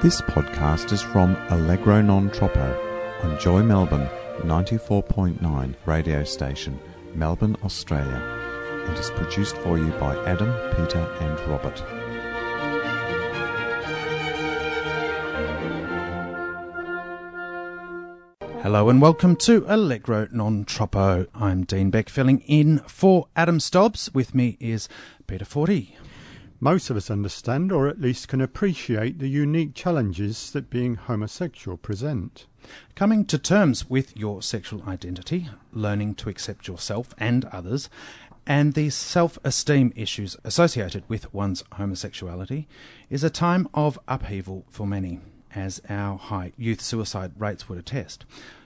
This podcast is from Allegro Non Troppo on Joy Melbourne 94.9 radio station, Melbourne, Australia, and is produced for you by Adam, Peter and Robert. Hello and welcome to Allegro Non Troppo. I'm Dean Beck filling in for Adam Stobbs. With me is Peter Forty. Most of us understand, or at least can appreciate, the unique challenges that being homosexual present. Coming to terms with your sexual identity, learning to accept yourself and others, and the self-esteem issues associated with one's homosexuality is a time of upheaval for many, as our high youth suicide rates would attest.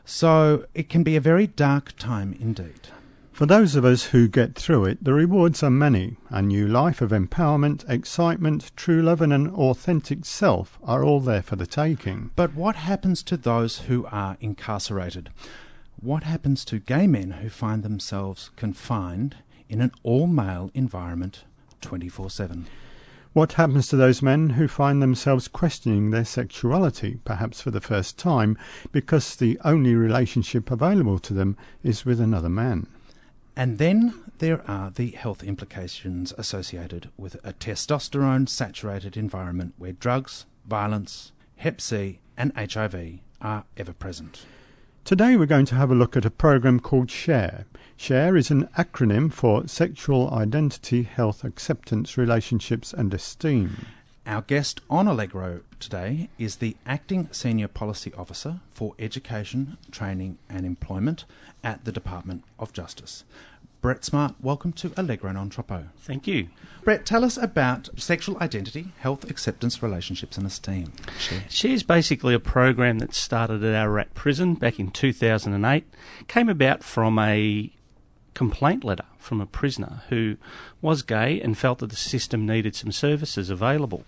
So it can be a very dark time indeed. For those of us who get through it, the rewards are many. A new life of empowerment, excitement, true love and an authentic self are all there for the taking. But what happens to those who are incarcerated? What happens to gay men who find themselves confined in an all-male environment 24/7? What happens to those men who find themselves questioning their sexuality, perhaps for the first time, because the only relationship available to them is with another man? And then there are the health implications associated with a testosterone-saturated environment where drugs, violence, Hep C and HIV are ever present. Today we're going to have a look at a program called SHARE. SHARE is an acronym for Sexual Identity, Health, Acceptance, Relationships and Esteem. Our guest on Allegro today is the Acting Senior Policy Officer for Education, Training and Employment at the Department of Justice. Brett Smart, welcome to Allegro Non Troppo. Thank you. Brett, tell us about sexual identity, health, acceptance, relationships and esteem. SHARE is basically a program that started at Ararat Prison back in 2008. Came about from a complaint letter from a prisoner who was gay and felt that the system needed some services available.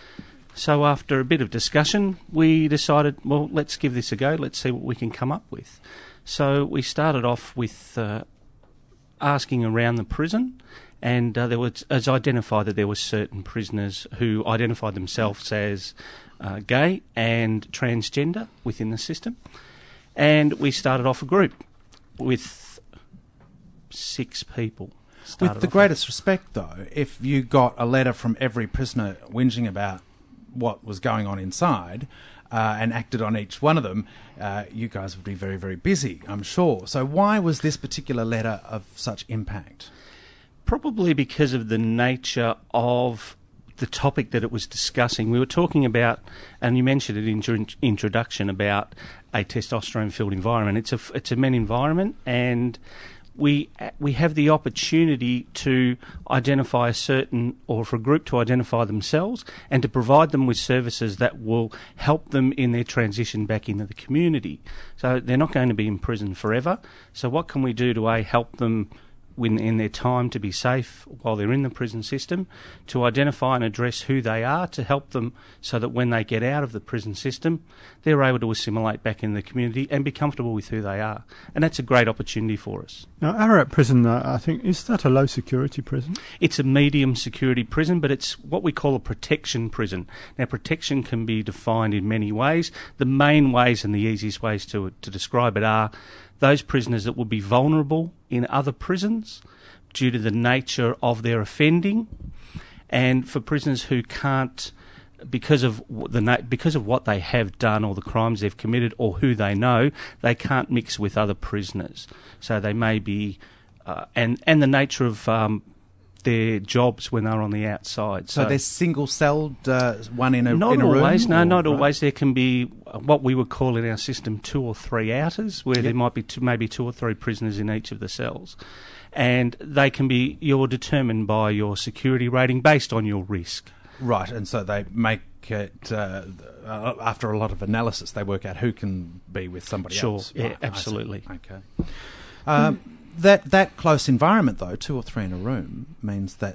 So after a bit of discussion, we decided, well, let's give this a go. Let's see what we can come up with. So we started off with asking around the prison, and there was identified that there were certain prisoners who identified themselves as gay and transgender within the system. And we started off a group with 6 people. With the greatest respect, though, if you got a letter from every prisoner whinging about what was going on inside and acted on each one of them, you guys would be very, very busy, I'm sure. So why was this particular letter of such impact? Probably because of the nature of the topic that it was discussing. We were talking about, and you mentioned it in your introduction, about a testosterone-filled environment. It's a men environment, and we have the opportunity to identify a certain, or for a group to identify themselves and to provide them with services that will help them in their transition back into the community. So they're not going to be in prison forever. So what can we do to help them in their time to be safe while they're in the prison system, to identify and address who they are, to help them so that when they get out of the prison system, they're able to assimilate back in the community and be comfortable with who they are. And that's a great opportunity for us. Now, Ararat Prison, I think, is that a low security prison? It's a medium security prison, but it's what we call a protection prison. Now, protection can be defined in many ways. The main ways and the easiest ways to describe it are those prisoners that will be vulnerable in other prisons due to the nature of their offending, and for prisoners who can't, because of what they have done or the crimes they've committed or who they know, they can't mix with other prisoners. So they may be, and the nature of their jobs when they're on the outside. So they're single-celled, one in a room? Not always, no, not right? always. There can be what we would call in our system 2 or 3 outers, where there might be maybe 2 or 3 prisoners in each of the cells. And they can be, you're determined by your security rating based on your risk. Right, and so they make it, after a lot of analysis, they work out who can be with somebody else. Sure, yeah, right, absolutely. Okay. That close environment, though, 2 or 3 in a room, means that,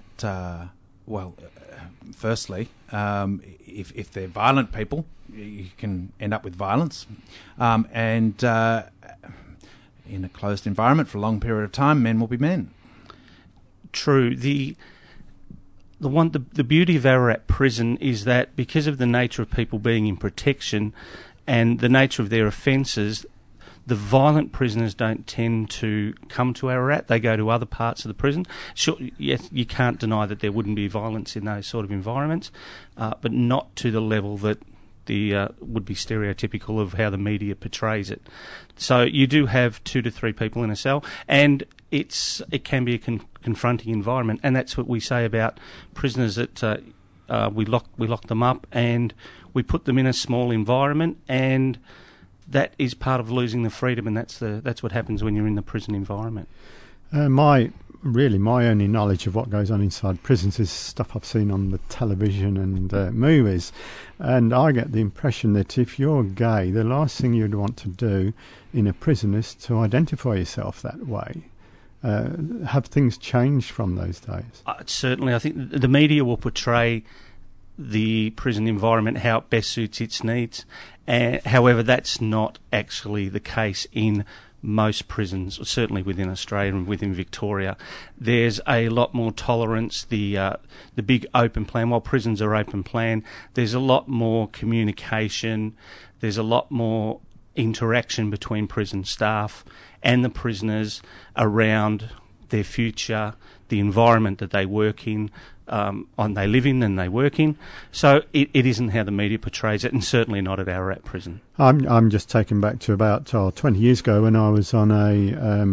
firstly, if they're violent people, you can end up with violence. And in a closed environment for a long period of time, men will be men. True. The beauty of Ararat Prison is that because of the nature of people being in protection and the nature of their offences, the violent prisoners don't tend to come to Ararat. They go to other parts of the prison. Sure, yes, you can't deny that there wouldn't be violence in those sort of environments, but not to the level that would be stereotypical of how the media portrays it. So you do have 2 to 3 people in a cell, and it can be a confronting environment, and that's what we say about prisoners that we lock them up and we put them in a small environment, and that is part of losing the freedom, and that's what happens when you're in the prison environment. My only knowledge of what goes on inside prisons is stuff I've seen on the television and movies, and I get the impression that if you're gay, the last thing you'd want to do in a prison is to identify yourself that way. Have things changed from those days? Certainly, I think the media will portray the prison environment how it best suits its needs. However, that's not actually the case in most prisons, certainly within Australia and within Victoria. There's a lot more tolerance. The big open plan, while prisons are open plan, there's a lot more communication. There's a lot more interaction between prison staff and the prisoners around their future, the environment that they work in, they live in and they work in. So it isn't how the media portrays it, and certainly not at Ararat Prison. I'm just taken back to about 20 years ago when I was on a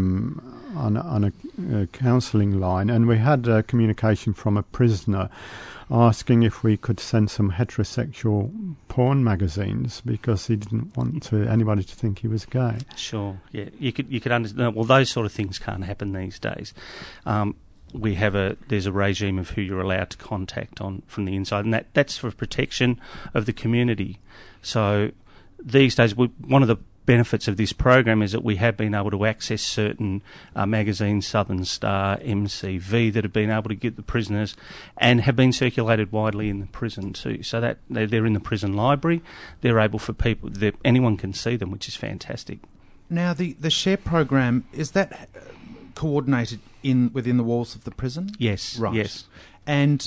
counselling line, and we had communication from a prisoner asking if we could send some heterosexual porn magazines because he didn't want anybody to think he was gay. Sure, yeah, you could understand. Well, those sort of things can't happen these days. There's a regime of who you're allowed to contact from the inside, and that's for protection of the community. So these days, one of the benefits of this program is that we have been able to access certain magazines, Southern Star, MCV, that have been able to get the prisoners and have been circulated widely in the prison too. So that they're in the prison library, they're able for people, anyone can see them, which is fantastic. Now, the SHARE program, is that coordinated within the walls of the prison? Yes. Right. Yes. And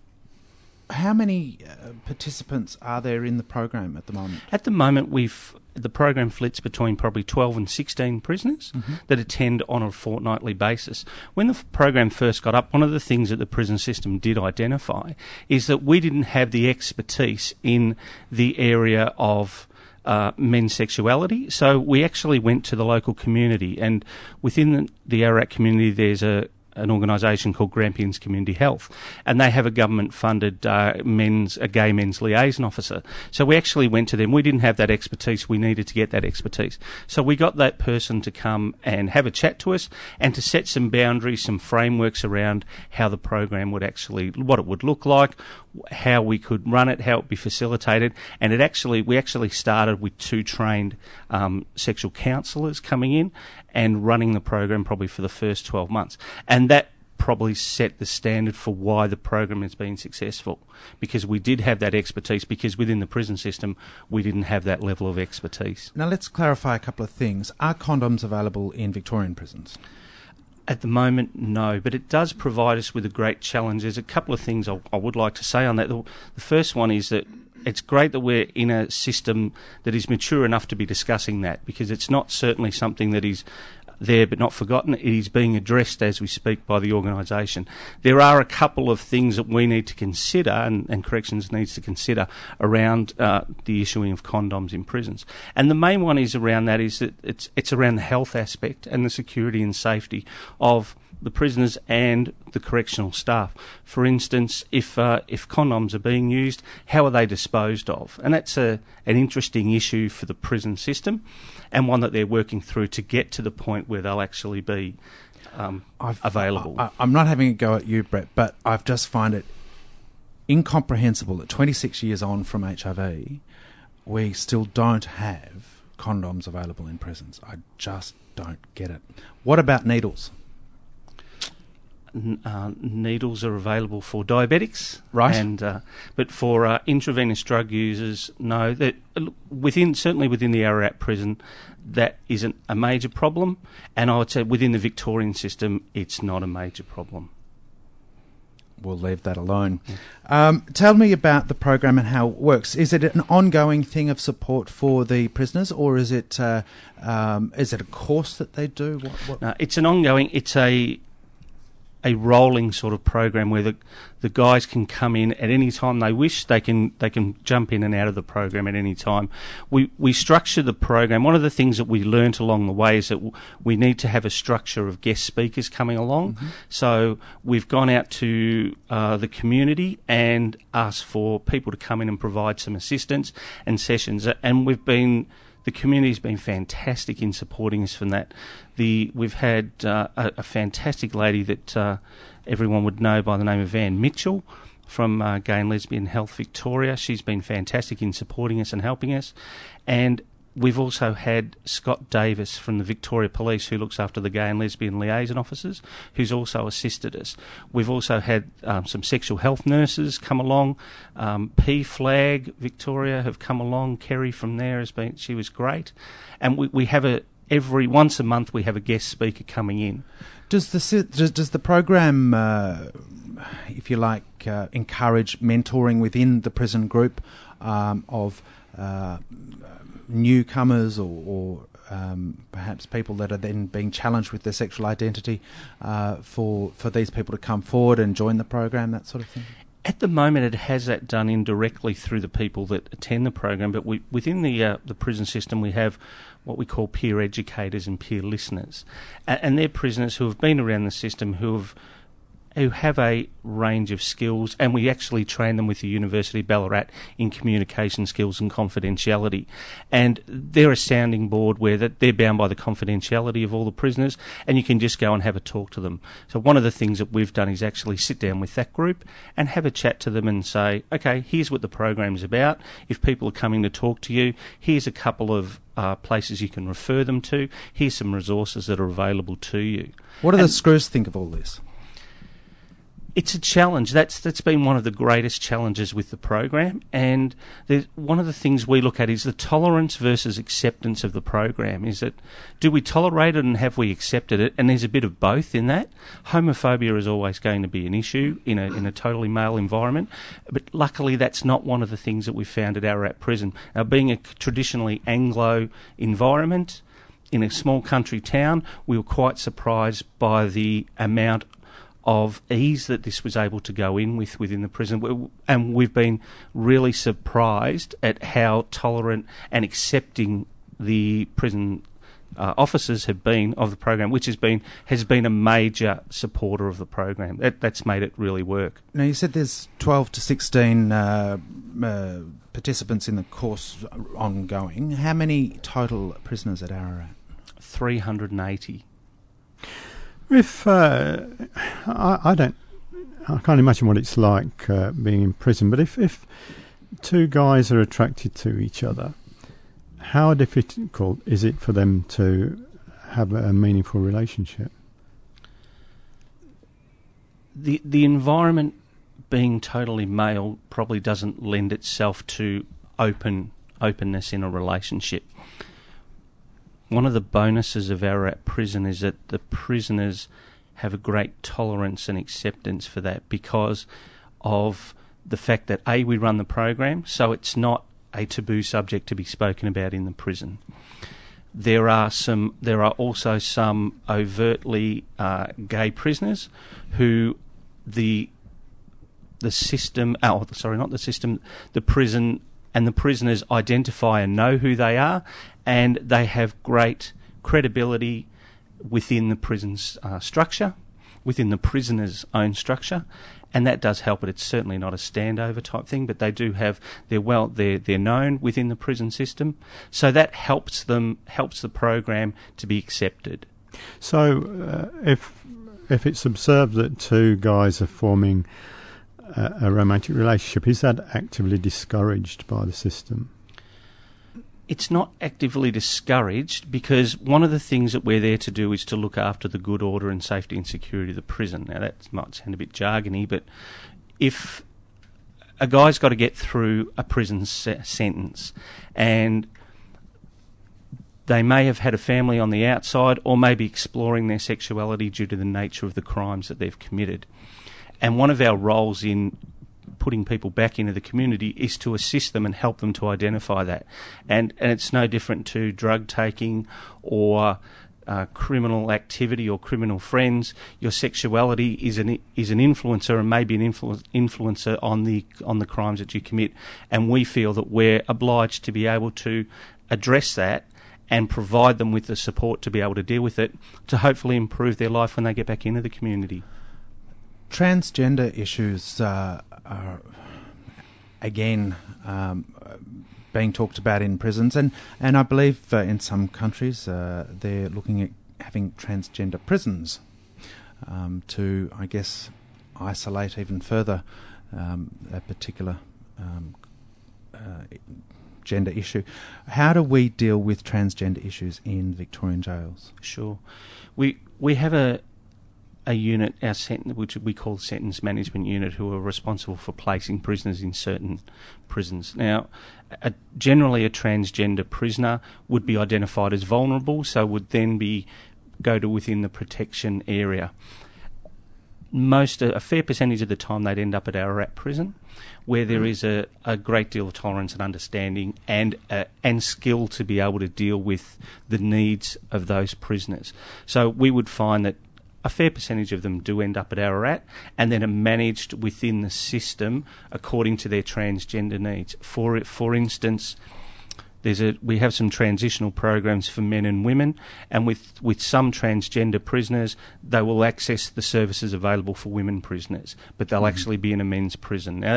how many participants are there in the program at the moment? At the moment, the program flits between probably 12 and 16 prisoners that attend on a fortnightly basis. When the program first got up, one of the things that the prison system did identify is that we didn't have the expertise in the area of men's sexuality, so we actually went to the local community, and within the Ararat community there's an organisation called Grampians Community Health, and they have a government-funded gay men's liaison officer. So we actually went to them. We didn't have that expertise. We needed to get that expertise. So we got that person to come and have a chat to us and to set some boundaries, some frameworks around how the program would actually, what it would look like, how we could run it, how it would be facilitated. And we actually started with 2 trained sexual counsellors coming in and running the program probably for the first 12 months. And that probably set the standard for why the program has been successful, because we did have that expertise, because within the prison system we didn't have that level of expertise. Now let's clarify a couple of things. Are condoms available in Victorian prisons? At the moment, no, but it does provide us with a great challenge. There's a couple of things I would like to say on that. The first one is that it's great that we're in a system that is mature enough to be discussing that, because it's not certainly something that is there but not forgotten. It is being addressed as we speak by the organisation. There are a couple of things that we need to consider, and Corrections needs to consider, around the issuing of condoms in prisons. And the main one is around that is that it's around the health aspect and the security and safety of the prisoners and the correctional staff. For instance, if condoms are being used, how are they disposed of? And that's an interesting issue for the prison system, and one that they're working through to get to the point where they'll actually be available. I'm not having a go at you, Brett, but I just find it incomprehensible that 26 years on from HIV, we still don't have condoms available in prisons. I just don't get it. What about needles? Needles are available for diabetics, right? But for intravenous drug users, no. Certainly within the Ararat prison, that isn't a major problem, and I would say within the Victorian system, it's not a major problem. we'll leave that alone. Tell me about the program and how it works. Is it an ongoing thing of support for the prisoners, or is it a course that they do? No, it's an ongoing. It's a rolling sort of program where the guys can come in at any time they wish. They can jump in and out of the program at any time. We structure the program. One of the things that we learnt along the way is that we need to have a structure of guest speakers coming along. Mm-hmm. So we've gone out to the community and asked for people to come in and provide some assistance and sessions. And the community's been fantastic in supporting us from that. We've had a fantastic lady that everyone would know by the name of Anne Mitchell from Gay and Lesbian Health Victoria. She's been fantastic in supporting us and helping us. And we've also had Scott Davis from the Victoria Police, who looks after the gay and lesbian liaison officers, who's also assisted us. We've also had some sexual health nurses come along. P-Flag Victoria have come along. Kerry from there she was great. And we have once a month we have a guest speaker coming in. Does the program, if you like, encourage mentoring within the prison group of newcomers or perhaps people that are then being challenged with their sexual identity, for these people to come forward and join the program, that sort of thing? At the moment, it has that done indirectly through the people that attend the program, but within the prison system we have what we call peer educators and peer listeners, and they're prisoners who have been around the system who have a range of skills, and we actually train them with the University of Ballarat in communication skills and confidentiality. And they're a sounding board where they're bound by the confidentiality of all the prisoners, and you can just go and have a talk to them. So one of the things that we've done is actually sit down with that group and have a chat to them and say, okay, here's what the program's about. If people are coming to talk to you, here's a couple of places you can refer them to. Here's some resources that are available to you. What do the Screws think of all this? It's a challenge. That's been one of the greatest challenges with the program, and one of the things we look at is the tolerance versus acceptance of the program. Is that, do we tolerate it and have we accepted it? And there's a bit of both in that. Homophobia is always going to be an issue in a totally male environment, but luckily that's not one of the things that we found at Ararat Prison. Now, being a traditionally Anglo environment in a small country town, we were quite surprised by the amount of ease that this was able to go in within the prison, and we've been really surprised at how tolerant and accepting the prison officers have been of the program, which has been a major supporter of the program. That's made it really work. Now, you said there's 12 to 16 participants in the course ongoing. How many total prisoners at Ararat? 380. If I can't imagine what it's like being in prison, but if two guys are attracted to each other, how difficult is it for them to have a meaningful relationship? The environment being totally male probably doesn't lend itself to openness in a relationship. One of the bonuses of Ararat Prison is that the prisoners have a great tolerance and acceptance for that because of the fact that, A, we run the program, so it's not a taboo subject to be spoken about in the prison. There are also some overtly gay prisoners who the prison and the prisoners identify and know who they are, and they have great credibility within the prison's structure, within the prisoner's own structure, and that does help. But it's certainly not a standover type thing. But they do have they're known within the prison system, so that helps the program to be accepted. So if it's observed that two guys are forming a romantic relationship, is that actively discouraged by the system? It's not actively discouraged because one of the things that we're there to do is to look after the good order and safety and security of the prison. Now, that might sound a bit jargony, but if a guy's got to get through a prison sentence and they may have had a family on the outside or may be exploring their sexuality due to the nature of the crimes that they've committed, And one of our roles in putting people back into the community is to assist them and help them to identify that. And it's no different to drug taking or criminal activity or criminal friends. Your sexuality is an influencer, and maybe an influencer on the crimes that you commit. And we feel that we're obliged to be able to address that and provide them with the support to be able to deal with it, to hopefully improve their life when they get back into the community. Transgender issues are again being talked about in prisons, and I believe in some countries they're looking at having transgender prisons to, I guess, isolate even further a particular gender issue. How do we deal with transgender issues in Victorian jails? Sure. We have a unit, which we call Sentence Management Unit, who are responsible for placing prisoners in certain prisons. Now, generally a transgender prisoner would be identified as vulnerable, so would then go to within the protection area. A fair percentage of the time they'd end up at Ararat Prison, where there is a great deal of tolerance and understanding and skill to be able to deal with the needs of those prisoners. So we would find that a fair percentage of them do end up at Ararat, and then are managed within the system according to their transgender needs. For instance, we have some transitional programs for men and women, and with some transgender prisoners, they will access the services available for women prisoners, but they'll actually be in a men's prison. Now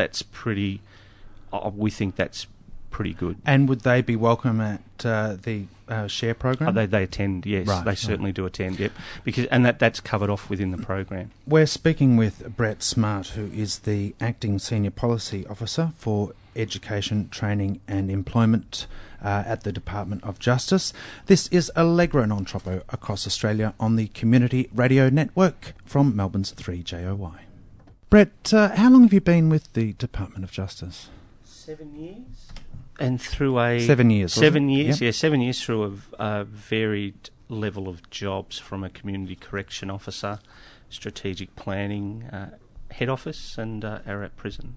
we think that's pretty good. And would they be welcome at the SHARE program? They attend, yes. Right, they certainly do attend, yep. And that's covered off within the program. We're speaking with Brett Smart, who is the Acting Senior Policy Officer for Education, Training and Employment at the Department of Justice. This is Allegro Non Troppo across Australia on the Community Radio Network from Melbourne's 3JOY. Brett, how long have you been with the Department of Justice? 7 years. And through 7 years. 7 years, yep. 7 years through a varied level of jobs, from a community correction officer, strategic planning, head office, and Ararat Prison.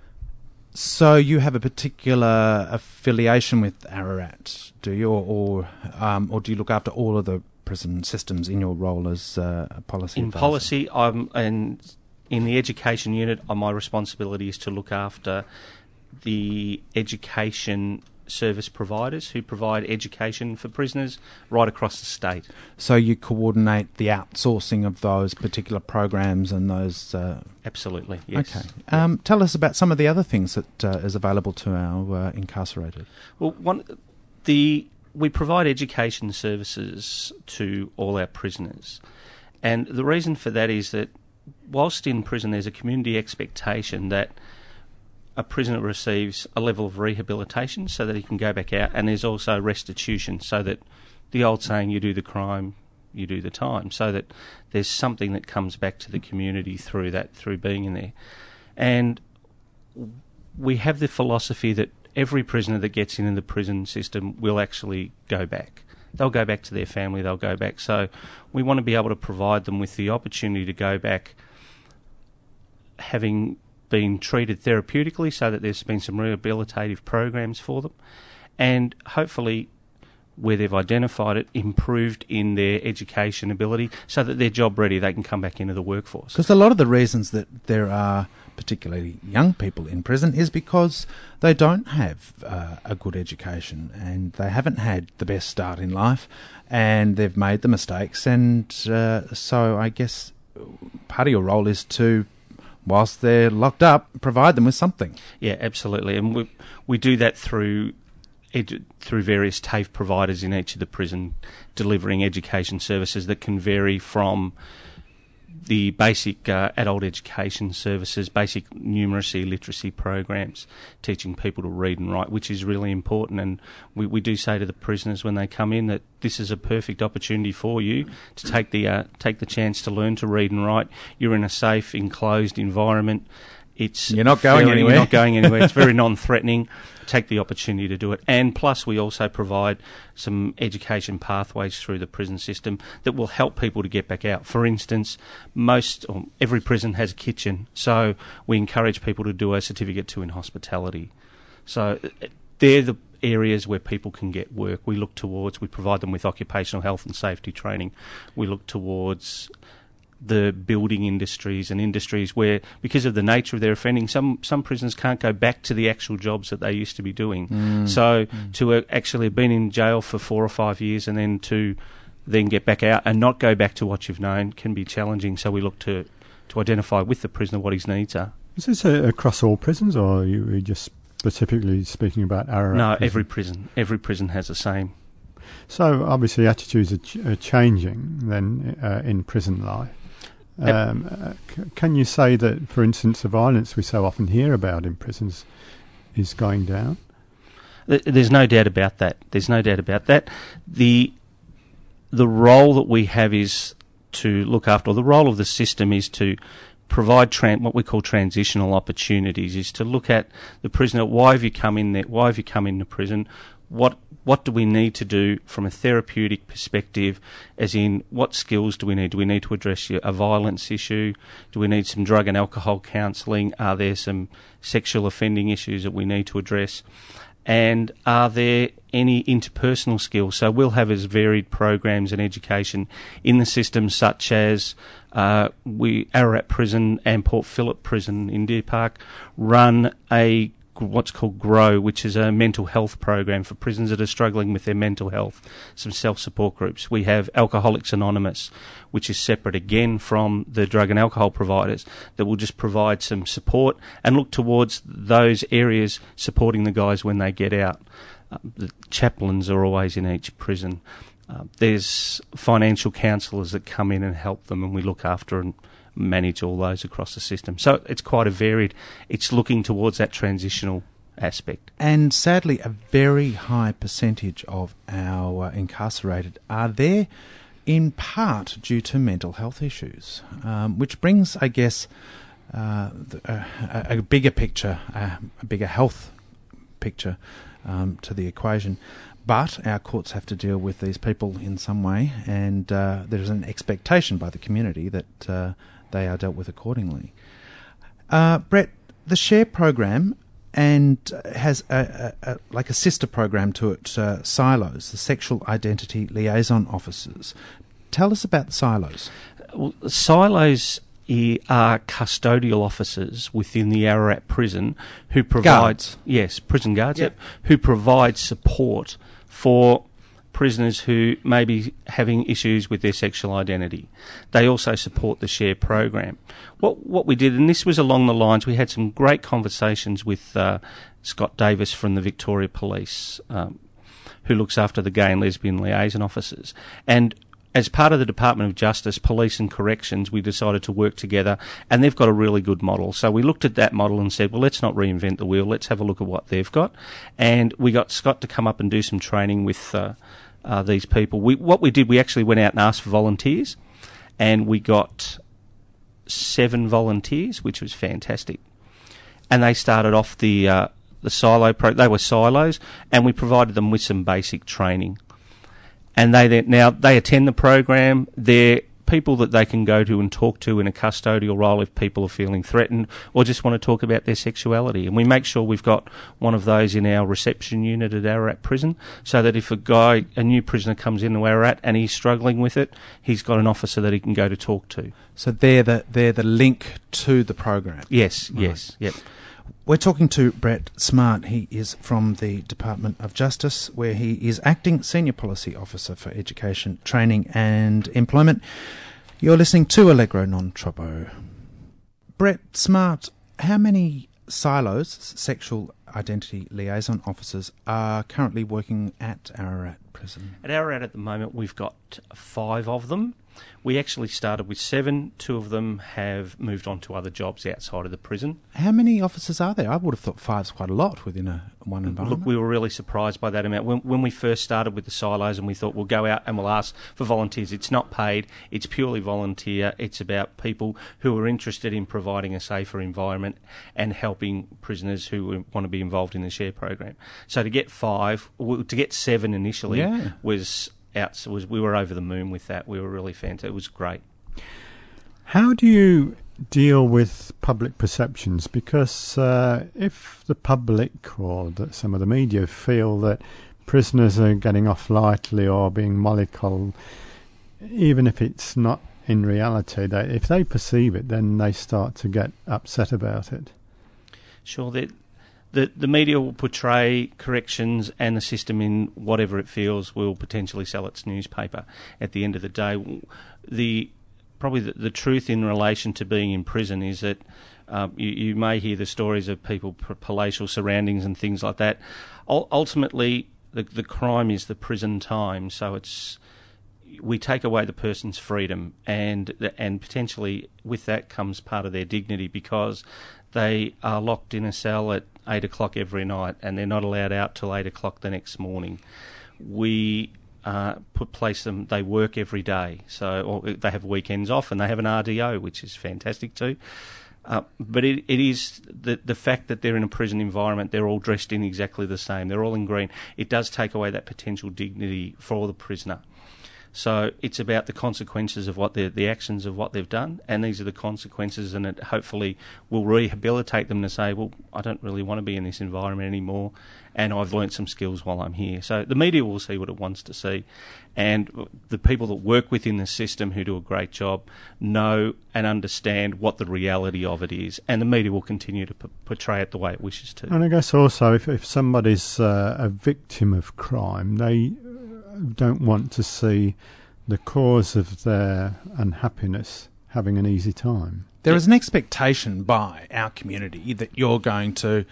So you have a particular affiliation with Ararat, do you, or do you look after all of the prison systems in your role as a policy advisor? In policy, and in the education unit, my responsibility is to look after the education service providers who provide education for prisoners right across the state. So you coordinate the outsourcing of those particular programs and those... Absolutely, yes. Okay. Tell us about some of the other things that is available to our incarcerated. Well, we provide education services to all our prisoners. And the reason for that is that whilst in prison there's a community expectation that a prisoner receives a level of rehabilitation so that he can go back out, and there's also restitution, so that the old saying, you do the crime, you do the time, so that there's something that comes back to the community through being in there. And we have the philosophy that every prisoner that gets into the prison system will actually go back. They'll go back to their family, they'll go back. So we want to be able to provide them with the opportunity to go back having been treated therapeutically, so that there's been some rehabilitative programs for them, and hopefully, where they've identified it, improved in their education ability so that they're job ready, they can come back into the workforce. Because a lot of the reasons that there are particularly young people in prison is because they don't have a good education, and they haven't had the best start in life, and they've made the mistakes, and so I guess part of your role is to, whilst they're locked up, provide them with something. Yeah, absolutely. And we do that through various TAFE providers in each of the prison, delivering education services that can vary from the basic adult education services, basic numeracy, literacy programs, teaching people to read and write, which is really important. And we do say to the prisoners when they come in that this is a perfect opportunity for you to take the chance to learn to read and write. You're in a safe, enclosed environment, You're not going anywhere. You're not going anywhere. It's very non-threatening. Take the opportunity to do it. And plus, we also provide some education pathways through the prison system that will help people to get back out. For instance, every prison has a kitchen, so we encourage people to do a Certificate 2 in hospitality. So they're the areas where people can get work. We provide them with occupational health and safety training. We look towards the building industries and industries where, because of the nature of their offending, some prisoners can't go back to the actual jobs that they used to be doing. So to actually have been in jail for 4 or 5 years and then to then get back out and not go back to what you've known can be challenging. So we look to identify with the prisoner what his needs are. Is this across all prisons, or are you just specifically speaking about Ararat? No, prison? every prison has the same. So obviously attitudes are changing then in prison life. Can you say that, for instance, the violence we so often hear about in prisons is going down? There's no doubt about that. The role that we have is to look after, or the role of the system is to provide what we call transitional opportunities, is to look at the prisoner. Why have you come in there? Why have you come into prison? What do we need to do from a therapeutic perspective, as in what skills do we need? Do we need to address a violence issue? Do we need some drug and alcohol counselling? Are there some sexual offending issues that we need to address? And are there any interpersonal skills? So we'll have as varied programs and education in the system, such as Ararat Prison and Port Phillip Prison in Deer Park run what's called GROW, which is a mental health program for prisoners that are struggling with their mental health, some self-support groups. We have Alcoholics Anonymous, which is separate again from the drug and alcohol providers, that will just provide some support and look towards those areas supporting the guys when they get out. The chaplains are always in each prison. There's financial counsellors that come in and help them, and we look after and manage all those across the system. So it's quite it's looking towards that transitional aspect. And sadly, a very high percentage of our incarcerated are there in part due to mental health issues, which brings, I guess, a bigger picture, a bigger health picture to the equation. But our courts have to deal with these people in some way, and there's an expectation by the community that they are dealt with accordingly. Brett, the SHARE program and has a sister program to it, SILOs, the Sexual Identity Liaison Officers. Tell us about the SILOs. Well, SILOs are custodial officers within the Ararat prison who provide... Guards. Yes, prison guards, yep. Who provide support for prisoners who may be having issues with their sexual identity. They also support the SHARE program. What we did, and this was along the lines, we had some great conversations with Scott Davis from the Victoria Police, who looks after the gay and lesbian liaison officers. And as part of the Department of Justice, Police and Corrections, we decided to work together, and they've got a really good model. So we looked at that model and said, well, let's not reinvent the wheel. Let's have a look at what they've got. And we got Scott to come up and do some training with these people. We actually went out and asked for volunteers, and we got 7 volunteers, which was fantastic. And they started off the silo they were silos, and we provided them with some basic training. And they attend the program. They're people that they can go to and talk to in a custodial role if people are feeling threatened or just want to talk about their sexuality. And we make sure we've got one of those in our reception unit at Ararat Prison, so that if a new prisoner comes into Ararat and he's struggling with it, he's got an officer that he can go to talk to. So they're the link to the program. Yes, right. Yes, yep. We're talking to Brett Smart. He is from the Department of Justice, where he is Acting Senior Policy Officer for Education, Training and Employment. You're listening to Allegro Non Troppo. Brett Smart, how many SILOs, Sexual Identity Liaison Officers, are currently working at Ararat Prison? At Ararat at the moment, we've got 5 of them. We actually started with 7. 2 of them have moved on to other jobs outside of the prison. How many officers are there? I would have thought 5's quite a lot within one environment. Look, we were really surprised by that amount. When we first started with the silos and we thought we'll go out and we'll ask for volunteers, it's not paid, it's purely volunteer. It's about people who are interested in providing a safer environment and helping prisoners who want to be involved in the SHARE program. So to get 7 initially we were over the moon with that. We were really fantastic. It was great. How do you deal with public perceptions? Because if the public or some of the media feel that prisoners are getting off lightly or being mollycoddled, even if it's not in reality, if they perceive it, then they start to get upset about it. Sure, the media will portray corrections and the system in whatever it feels will potentially sell its newspaper. At the end of the day, probably the truth in relation to being in prison is that you may hear the stories of people, palatial surroundings and things like that. Ultimately, the crime is the prison time, so we take away the person's freedom, and potentially with that comes part of their dignity, because they are locked in a cell at 8 o'clock every night and they're not allowed out till 8 o'clock the next morning. We place them, they work every day, or they have weekends off and they have an RDO, which is fantastic too. But it is the fact that they're in a prison environment, they're all dressed in exactly the same, they're all in green. It does take away that potential dignity for the prisoner. So it's about the consequences of the actions of what they've done, and these are the consequences, and it hopefully will rehabilitate them to say, well, I don't really want to be in this environment anymore, and I've learnt some skills while I'm here. So the media will see what it wants to see, and the people that work within the system who do a great job know and understand what the reality of it is, and the media will continue to portray it the way it wishes to. And I guess also if somebody's a victim of crime, they don't want to see the cause of their unhappiness having an easy time. There is an expectation by our community that you're going to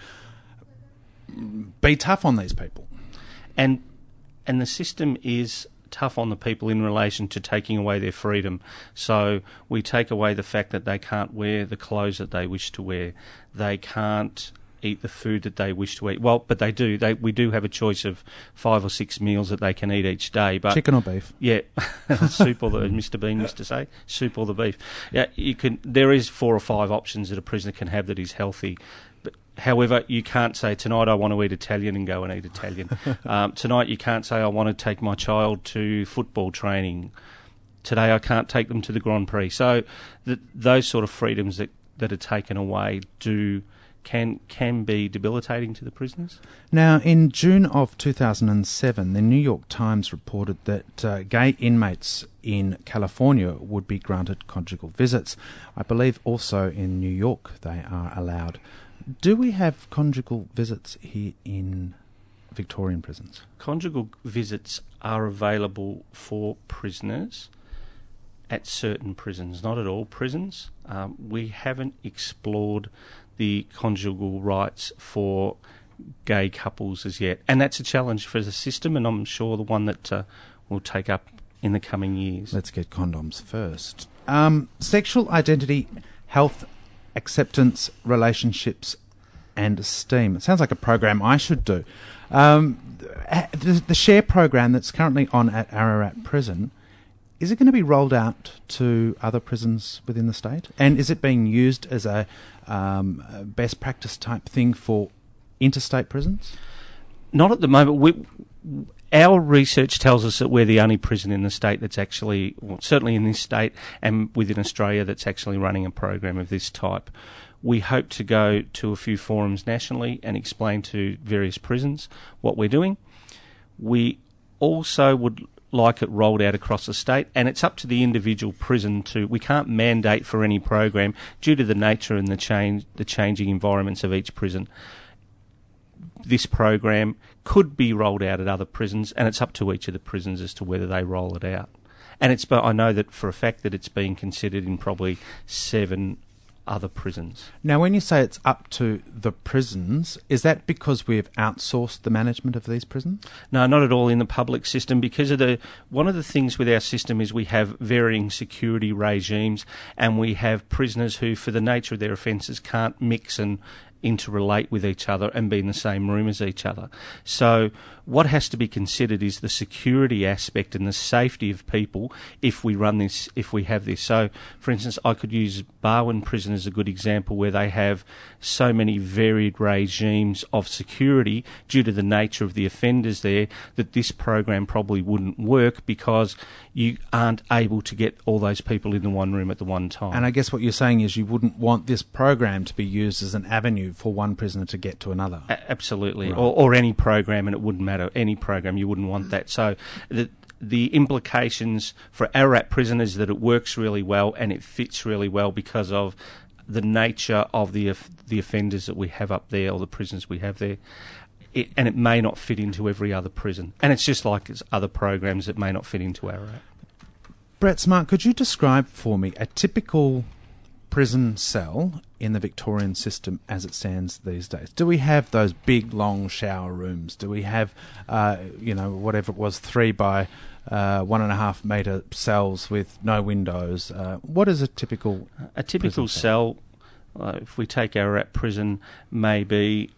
be tough on these people. And the system is tough on the people in relation to taking away their freedom. So we take away the fact that they can't wear the clothes that they wish to wear. They can't eat the food that they wish to eat. Well, but they do. We do have a choice of 5 or 6 meals that they can eat each day. But chicken or beef? Yeah, soup or Mr. Bean used to say, soup or the beef. Yeah, there is 4 or 5 options that a prisoner can have that is healthy. But however, you can't say tonight I want to eat Italian and go and eat Italian. Tonight you can't say I want to take my child to football training. Today I can't take them to the Grand Prix. So those sort of freedoms that are taken away can be debilitating to the prisoners. Now, in June of 2007, the New York Times reported that gay inmates in California would be granted conjugal visits. I believe also in New York they are allowed. Do we have conjugal visits here in Victorian prisons? Conjugal visits are available for prisoners at certain prisons, not at all prisons. We haven't explored the conjugal rights for gay couples as yet. And that's a challenge for the system, and I'm sure the one that we'll take up in the coming years. Let's get condoms first. Sexual identity, health, acceptance, relationships and esteem. It sounds like a program I should do. The SHARE program that's currently on at Ararat Prison, is it going to be rolled out to other prisons within the state? And is it being used as a best practice type thing for interstate prisons? Not at the moment. Our research tells us that we're the only prison in the state that's actually, well, certainly in this state and within Australia, that's actually running a program of this type. We hope to go to a few forums nationally and explain to various prisons what we're doing. We also would like it rolled out across the state, and it's up to the individual prison we can't mandate for any program due to the nature and the changing environments of each prison. This program could be rolled out at other prisons, and it's up to each of the prisons as to whether they roll it out. And I know that for a fact that it's being considered in probably 7 other prisons. Now, when you say it's up to the prisons, is that because we've outsourced the management of these prisons? No, not at all in the public system, because of one of the things with our system is we have varying security regimes, and we have prisoners who, for the nature of their offences, can't mix and interrelate with each other and be in the same room as each other. So what has to be considered is the security aspect and the safety of people if we run this, if we have this. So, for instance, I could use Barwon Prison as a good example, where they have so many varied regimes of security due to the nature of the offenders there, that this program probably wouldn't work, because you aren't able to get all those people in the one room at the one time. And I guess what you're saying is you wouldn't want this program to be used as an avenue for one prisoner to get to another. Absolutely. Right. Or any program, and it wouldn't matter. Any program, you wouldn't want that. So the implications for Ararat prisoners that it works really well and it fits really well because of the nature of the offenders that we have up there, or the prisons we have there. And it may not fit into every other prison. And it's just like other programs that may not fit into Ararat. Brett Smart, could you describe for me a typical prison cell in the Victorian system as it stands these days? Do we have those big, long shower rooms? Do we have, whatever it was, 3 by 1.5 metre cells with no windows? What is a typical cell? If we take Ararat Prison, it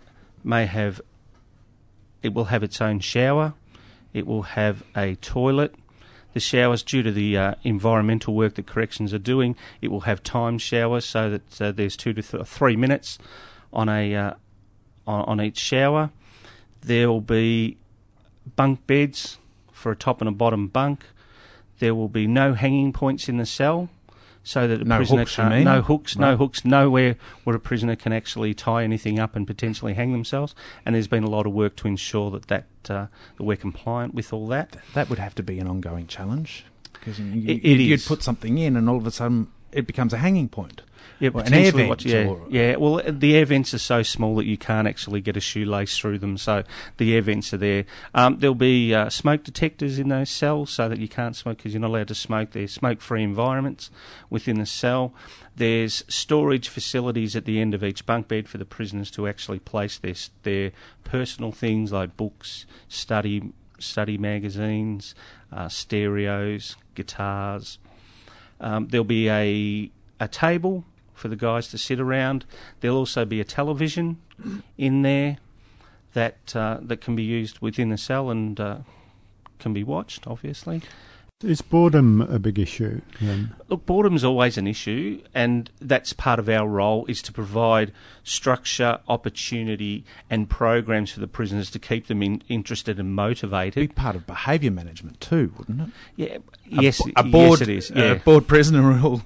will have its own shower. It will have a toilet. The showers, due to the environmental work that corrections are doing, it will have timed showers, so that there's 2 to 3 minutes on each shower. There will be bunk beds for a top and a bottom bunk. There will be no hanging points in the cell, so that no hooks, nowhere where a prisoner can actually tie anything up and potentially hang themselves. And there's been a lot of work to ensure that we're compliant with all that. That would have to be an ongoing challenge, because you'd put something in and all of a sudden it becomes a hanging point. Yeah, an air vent. Well, the air vents are so small that you can't actually get a shoelace through them, so the air vents are there. There'll be smoke detectors in those cells, so that you can't smoke, because you're not allowed to smoke. There's smoke-free environments within the cell. There's storage facilities at the end of each bunk bed for the prisoners to actually place their personal things like books, study magazines, stereos, guitars. There'll be a table for the guys to sit around. There'll also be a television in there that can be used within the cell and can be watched, obviously. Is boredom a big issue then? Look, boredom's always an issue, and that's part of our role, is to provide structure, opportunity and programs for the prisoners to keep them interested and motivated. It'd be part of behaviour management too, wouldn't it? Yeah, yes, yes it is. Yeah. A bored prisoner will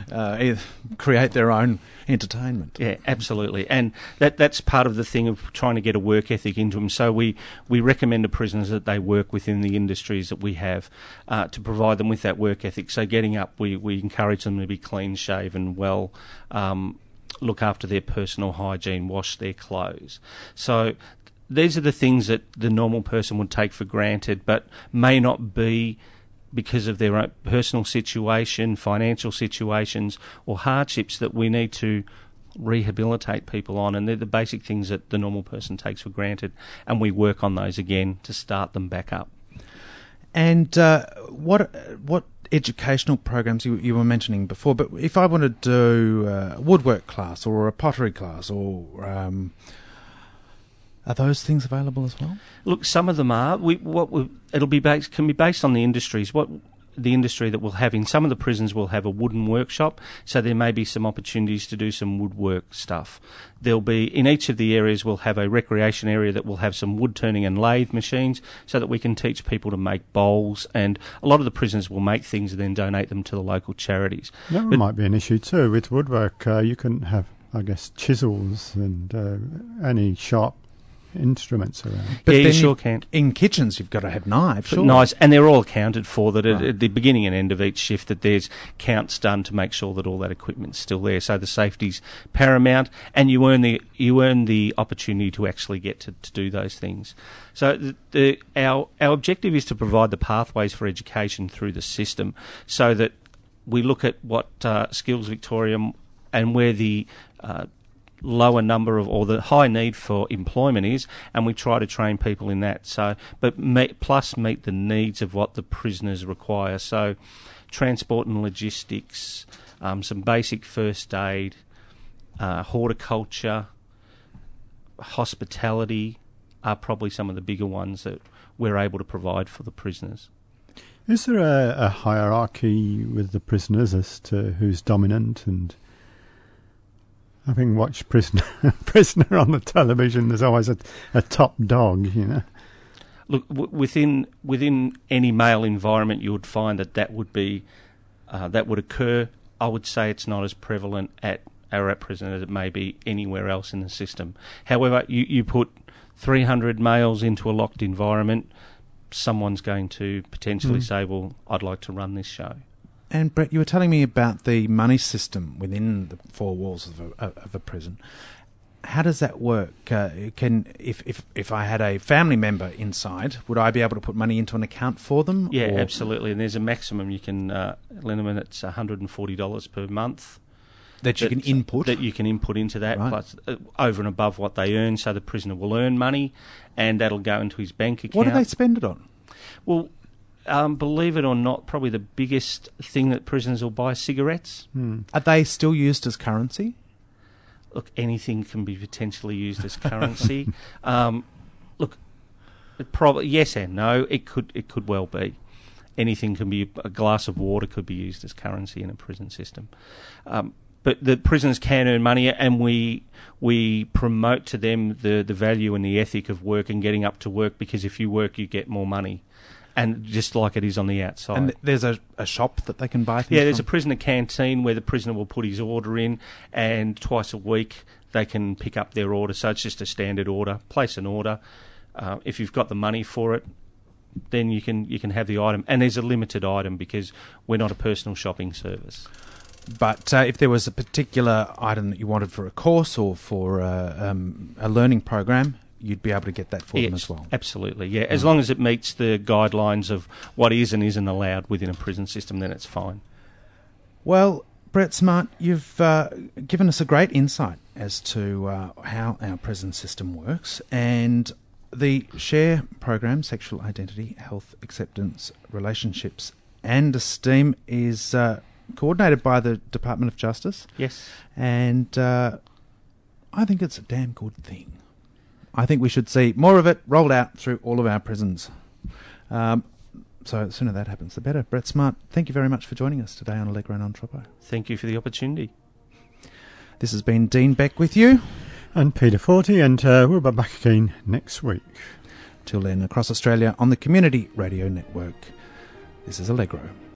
create their own entertainment. Yeah, absolutely. And that's part of the thing of trying to get a work ethic into them. So we recommend to prisoners that they work within the industries that we have to provide them with that work ethic. So getting up, we encourage them to be clean-shaven, well, look after their personal hygiene, wash their clothes. So these are the things that the normal person would take for granted, but may not be because of their own personal situation, financial situations, or hardships that we need to rehabilitate people on. And they're the basic things that the normal person takes for granted, and we work on those again to start them back up. And what educational programs you were mentioning before, but if I want to do a woodwork class or a pottery class, or are those things available as well? Look, some of them are. Can be based on the industries. What the industry that we'll have in some of the prisons will have a wooden workshop, so there may be some opportunities to do some woodwork stuff. There'll be, in each of the areas, we'll have a recreation area that will have some wood turning and lathe machines, so that we can teach people to make bowls, and a lot of the prisoners will make things and then donate them to the local charities. That might be an issue too with woodwork. You can have, I guess, chisels and any sharp instruments around. But yeah, then you sure can. In kitchens, you've got to have knives. Sure. Knives, and they're all accounted for. That at the beginning and end of each shift, that there's counts done to make sure that all that equipment's still there. So the safety's paramount, and you earn the opportunity to actually get to do those things. So our objective is to provide the pathways for education through the system, so that we look at what Skills Victoria and where the lower number of, or the high need for employment is, and we try to train people in that. So, but meet the needs of what the prisoners require. So, transport and logistics, some basic first aid, horticulture, hospitality are probably some of the bigger ones that we're able to provide for the prisoners. Is there a hierarchy with the prisoners as to who's dominant? And having watched Prisoner on the television, there's always a top dog, you know. Look, within any male environment, you would find that would be that would occur. I would say it's not as prevalent at prison as it may be anywhere else in the system. However, you put 300 males into a locked environment, someone's going to potentially say, well, I'd like to run this show. And Brett, you were telling me about the money system within the four walls of a prison. How does that work? If I had a family member inside, would I be able to put money into an account for them? Yeah, absolutely. And there's a maximum you can limit. It's $140 per month. That you can input into that, right, plus over and above what they earn. So the prisoner will earn money, and that'll go into his bank account. What do they spend it on? Well, believe it or not, probably the biggest thing that prisoners will buy is cigarettes. Are they still used as currency? Look, anything can be potentially used as currency. Look, probably yes and no. It could well be. Anything can be. A glass of water could be used as currency in a prison system. But the prisoners can earn money, and we promote to them the value and the ethic of work and getting up to work, because if you work, you get more money. And just like it is on the outside. And there's a shop that they can buy things from? Yeah, there's a prisoner canteen where the prisoner will put his order in, and twice a week they can pick up their order. So it's just a standard order. Place an order. If you've got the money for it, then you can have the item. And there's a limited item because we're not a personal shopping service. But if there was a particular item that you wanted for a course or for a learning program, you'd be able to get that for them as well. Absolutely, yeah. As long as it meets the guidelines of what is and isn't allowed within a prison system, then it's fine. Well, Brett Smart, you've given us a great insight as to how our prison system works, and the SHARE program, Sexual Identity, Health, Acceptance, Relationships and Esteem, is coordinated by the Department of Justice. Yes. And I think it's a damn good thing. I think we should see more of it rolled out through all of our prisons. So the sooner that happens, the better. Brett Smart, thank you very much for joining us today on Allegro Non Troppo. Thank you for the opportunity. This has been Dean Beck with you. And Peter Forty, and we'll be back again next week. Till then, across Australia on the Community Radio Network, this is Allegro.